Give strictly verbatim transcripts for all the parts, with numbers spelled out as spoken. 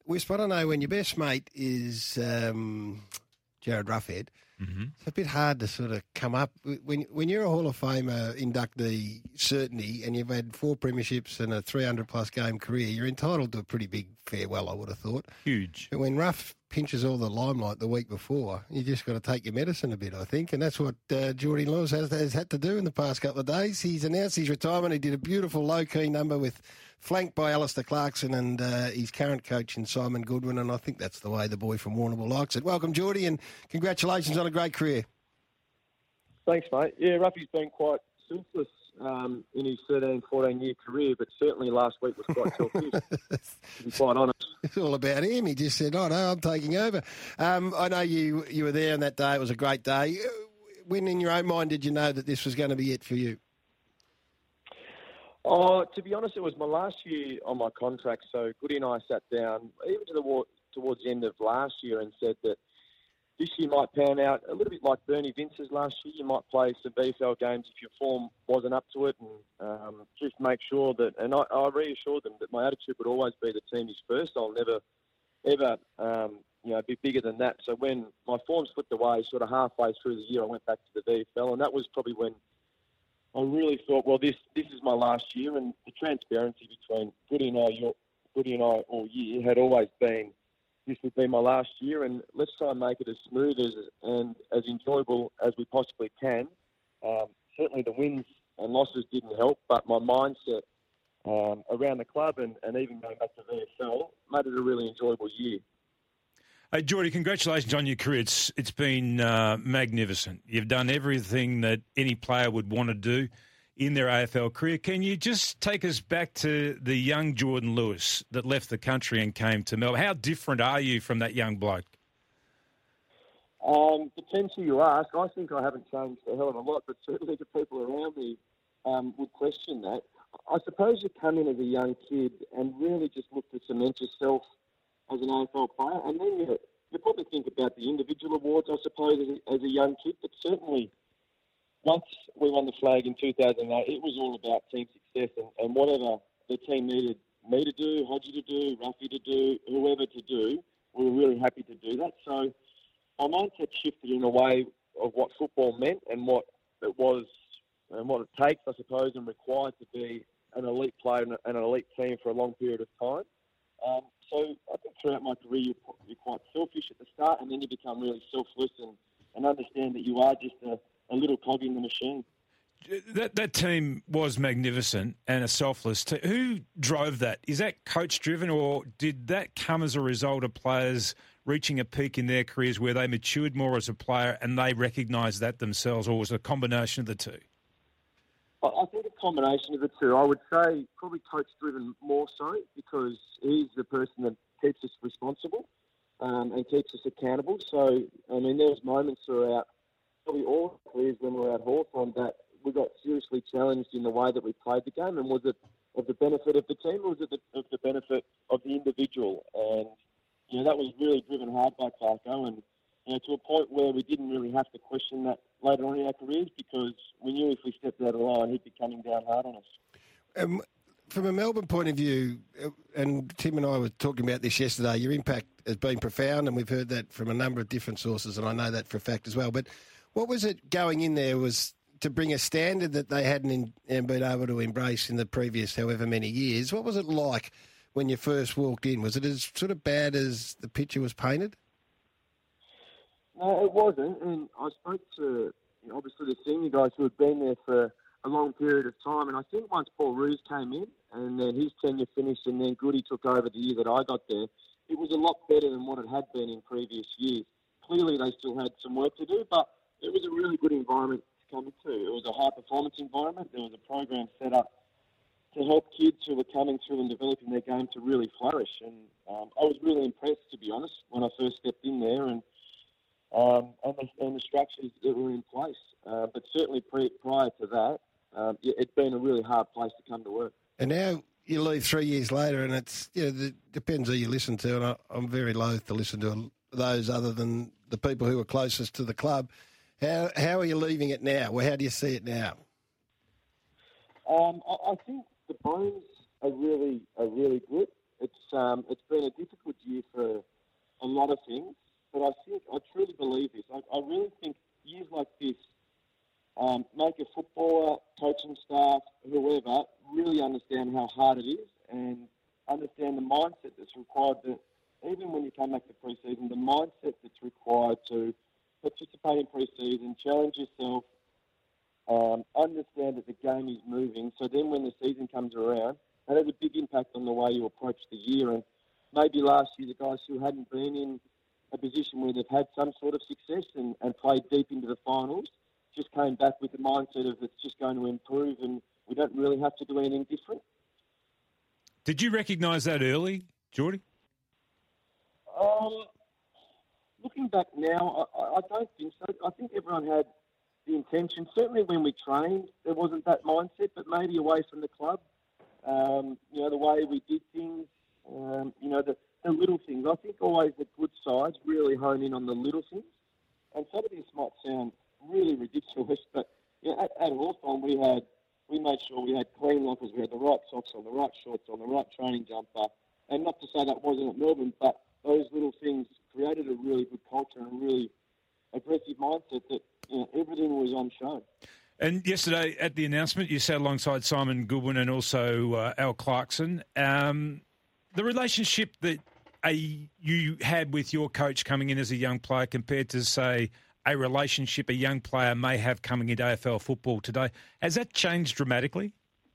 Wisp, I don't know, when your best mate is um, Jared Ruffhead, mm-hmm. it's a bit hard to sort of come up. When when you're a Hall of Famer inductee, certainly, and you've had four premierships and a three hundred plus game career, you're entitled to a pretty big farewell, I would have thought. Huge. But when Ruff pinches all the limelight the week before, you just got to take your medicine a bit, I think, and that's what uh, Geordie Lewis has, has had to do in the past couple of days. He's announced his retirement. He did a beautiful low-key number with flanked by Alistair Clarkson and uh, his current coach in Simon Goodwin, and I think that's the way the boy from Warrnambool likes it. Welcome, Geordie, and congratulations on a great career. Thanks, mate. Yeah, Ruffy's been quite selfless um, in his thirteen, fourteen-year career, but certainly last week was quite selfish, to be quite honest. It's all about him. He just said, oh, no, I'm taking over. Um, I know you, you were there on that day. It was a great day. When in your own mind did you know that this was going to be it for you? Oh, to be honest, it was my last year on my contract, so Goody and I sat down, even to the, towards the end of last year, and said that this year might pan out a little bit like Bernie Vince's last year. You might play some B F L games if your form wasn't up to it, and um, just make sure that, and I, I reassured them that my attitude would always be the team is first. I'll never, ever, um, you know, be bigger than that. So when my form slipped away, sort of halfway through the year, I went back to the B F L, and that was probably when I really thought, well, this this is my last year, and the transparency between Goody and I, Goody and I all year had always been, this would be my last year, and let's try and make it as smooth as and as enjoyable as we possibly can. Um, certainly the wins and losses didn't help, but my mindset um, around the club and, and even going back to V F L made it a really enjoyable year. Hey, Geordie, congratulations on your career. It's It's been uh, magnificent. You've done everything that any player would want to do in their A F L career. Can you just take us back to the young Jordan Lewis that left the country and came to Melbourne? How different are you from that young bloke? Um, depends who you ask. I think I haven't changed a hell of a lot, but certainly the people around me um, would question that. I suppose you come in as a young kid and really just look to cement yourself as an A F L player, and then you, you probably think about the individual awards, I suppose, as a, as a young kid, but certainly once we won the flag in two thousand eight, it was all about team success, and, and whatever the team needed me to do, Hodgie to do, Ruffy to do, whoever to do, we were really happy to do that. So my mindset shifted in a way of what football meant and what it was and what it takes, I suppose, and required to be an elite player and an elite team for a long period of time. Um, so I think throughout my career you're, you're quite selfish at the start, and then you become really selfless and, and understand that you are just a, a little cog in the machine. That that team was magnificent and a selfless team. Who drove that? Is that coach-driven, or did that come as a result of players reaching a peak in their careers where they matured more as a player and they recognised that themselves, or was it a combination of the two? I think a combination of the two. I would say probably coach-driven more so, because he's the person that keeps us responsible um, and keeps us accountable. So, I mean, there was moments throughout probably all careers when we were at Hawthorn that we got seriously challenged in the way that we played the game. And was it of the benefit of the team, or was it the, of the benefit of the individual? And, you know, that was really driven hard by Clarko, and, you know, to a point where we didn't really have to question that later on in our careers, because we knew if we stepped out of line, he'd be coming down hard on us. Um, from a Melbourne point of view, and Tim and I were talking about this yesterday, your impact has been profound, and we've heard that from a number of different sources, and I know that for a fact as well. But what was it going in there was to bring a standard that they hadn't in, in been able to embrace in the previous however many years? What was it like when you first walked in? Was it as sort of bad as the picture was painted? No, it wasn't. And I spoke to, you know, obviously the senior guys who had been there for a long period of time. And I think once Paul Roos came in and then his tenure finished and then Goody took over the year that I got there, it was a lot better than what it had been in previous years. Clearly they still had some work to do, but it was a really good environment to come into. It was a high-performance environment. There was a program set up to help kids who were coming through and developing their game to really flourish. And um, I was really impressed, to be honest, when I first stepped in there, and Um, and, the, and the structures that were in place. Uh, but certainly pre, prior to that, um, it, it'd been a really hard place to come to work. And now you leave three years later, and it's, you know, it depends who you listen to, and I, I'm very loath to listen to those other than the people who are closest to the club. How how are you leaving it now? Well, how do you see it now? Um, I, I think the bones are really are really good. It's um, it's been a difficult year other things, but I think I truly believe this. I, I really think years like this um, make a footballer, coaching staff, whoever, really understand how hard it is and understand the mindset that's required. That even when you come back to pre-season, the mindset that's required to participate in pre-season, challenge yourself, um, understand that the game is moving. So then when the season comes around, that has a big impact on the way you approach the year. And maybe last year, the guys who hadn't been in a position where they've had some sort of success and, and played deep into the finals just came back with the mindset of it's just going to improve and we don't really have to do anything different. Did you recognise that early, Geordie? Um, looking back now, I, I don't think so. I think everyone had the intention. Certainly when we trained, there wasn't that mindset, but maybe away from the club, um, you know, the way we did things, um, you know, the, the little things. I think always the good sides really hone in on the little things. And some of this might sound really ridiculous, but you know, at, at Hawthorn we had we made sure we had clean lockers, we had the right socks on, the right shorts on, the right training jumper. And not to say that wasn't at Melbourne, but those little things created a really good culture and a really aggressive mindset that you know, everything was on show. And yesterday at the announcement, you sat alongside Simon Goodwin and also uh, Al Clarkson. Um, the relationship that a, you had with your coach coming in as a young player compared to, say, a relationship a young player may have coming into A F L football today, has that changed dramatically?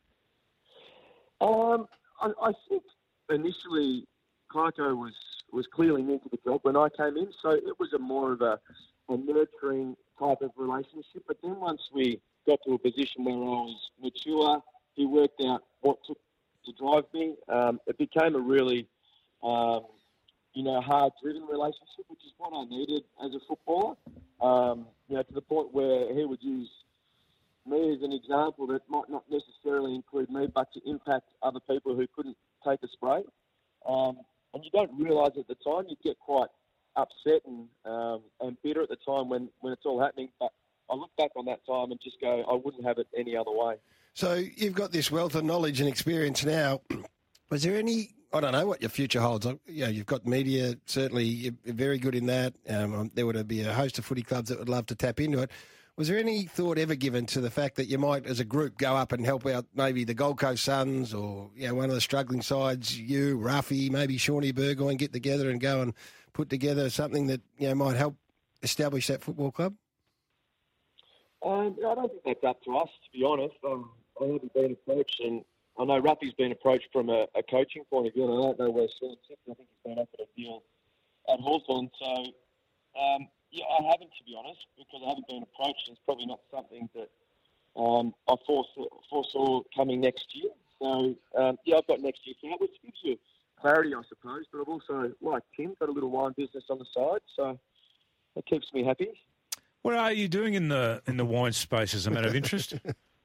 Um, I, I think initially Clarko was, was clearly new to the job when I came in, so it was a more of a, a nurturing type of relationship. But then once we got to a position where I was mature, he worked out what took to drive me. Um, it became a really, um, you know, hard-driven relationship, which is what I needed as a footballer. Um, you know, to the point where he would use me as an example that might not necessarily include me, but to impact other people who couldn't take a spray. Um, and you don't realise at the time, you get quite upset and um, and bitter at the time when, when it's all happening. But I look back on that time and just go, I wouldn't have it any other way. So you've got this wealth of knowledge and experience now. Was there any, I don't know what your future holds. You know, you've got media, certainly you're very good in that. Um, there would be a host of footy clubs that would love to tap into it. Was there any thought ever given to the fact that you might, as a group, go up and help out maybe the Gold Coast Suns or you know one of the struggling sides, you, Ruffy, maybe Shawnee Burgoyne, get together and go and put together something that you know might help establish that football club? Um, I don't think that's up to us, to be honest. Um, I haven't been approached, and I know Ruffy's been approached from a, a coaching point of view, and I don't know where Sean sits. I think he's been offered a deal at Hawthorn. So, um, yeah, I haven't, to be honest, because I haven't been approached. It's probably not something that um, I foresaw, foresaw coming next year. So, um, yeah, I've got next year for which gives you clarity, I suppose. But I've also, like Tim, got a little wine business on the side, so that keeps me happy. What are you doing in the in the wine space as a matter of interest?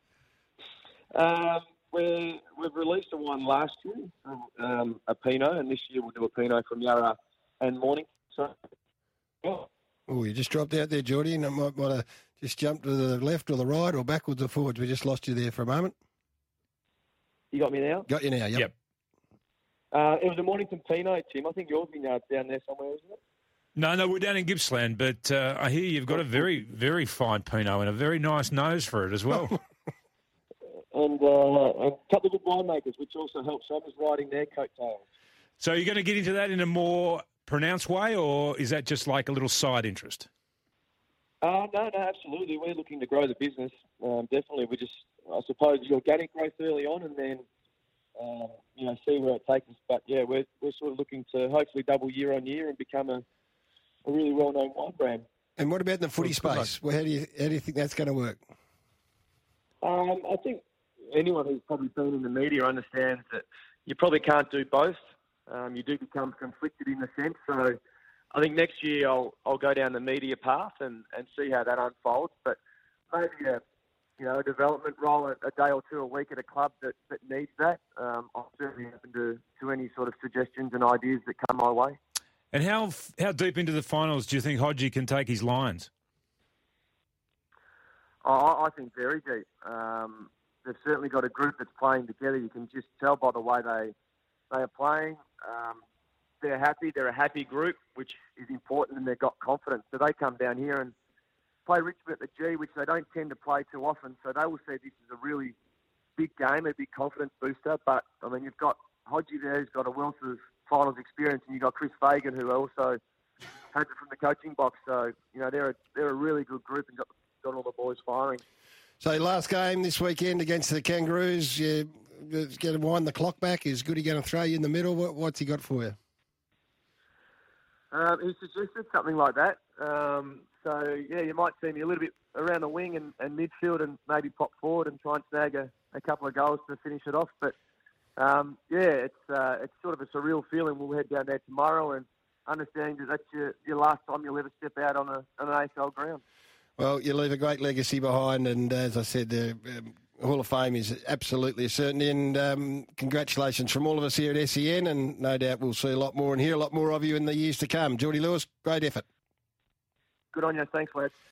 um, we're, we've released a wine last year, um, a Pinot, and this year we'll do a Pinot from Yarra and Morning. So, yeah. Oh, you just dropped out there, Geordie, and I might want to just jump to the left or the right or backwards or forwards. We just lost you there for a moment. You got me now? Got you now, yep. Yep. Uh, it was a Mornington Pinot, Tim. I think yours is down there somewhere, isn't it? No, no, we're down in Gippsland, but uh, I hear you've got a very, very fine Pinot and a very nice nose for it as well. and, uh, and a couple of good winemakers, which also helps others riding their coattails. So you're going to get into that in a more pronounced way, or is that just like a little side interest? Uh, no, no, absolutely. We're looking to grow the business. Um, definitely. We just, I suppose, the organic growth early on and then, um, you know, see where it takes us. But, yeah, we're, we're sort of looking to hopefully double year on year and become a a really well-known wine brand. And what about the footy space? Well, how do you how do you think that's going to work? Um, I think anyone who's probably been in the media understands that you probably can't do both. Um, you do become conflicted in a sense. So I think next year I'll I'll go down the media path and, and see how that unfolds. But maybe a you know a development role, a, a day or two a week at a club that, that needs that. Um, I'm certainly open to, to any sort of suggestions and ideas that come my way. And how how deep into the finals do you think Hodgie can take his Lions? Oh, I think very deep. Um, they've certainly got a group that's playing together. You can just tell by the way they they are playing. Um, they're happy. They're a happy group, which is important, and they've got confidence. So they come down here and play Richmond at the G, which they don't tend to play too often. So they will see this as a really big game, a big confidence booster. But, I mean, you've got Hodgie there who's got a wealth of finals experience, and you've got Chris Fagan who also has it from the coaching box. So, you know, they're a, they're a really good group and got, got all the boys firing. So last game this weekend against the Kangaroos, you're going to wind the clock back. Is Goody going to throw you in the middle? What, what's he got for you? Um, he suggested something like that. Um, so, yeah, you might see me a little bit around the wing and, and midfield and maybe pop forward and try and snag a, a couple of goals to finish it off. But, um, yeah, it's uh, it's sort of a surreal feeling. We'll head down there tomorrow and understanding that that's your, your last time you'll ever step out on, a, on an A F L ground. Well, you leave a great legacy behind, and as I said, the um, Hall of Fame is absolutely a certainty. And um, congratulations from all of us here at S E N, and no doubt we'll see a lot more and hear a lot more of you in the years to come. Geordie Lewis, great effort. Good on you. Thanks, lads.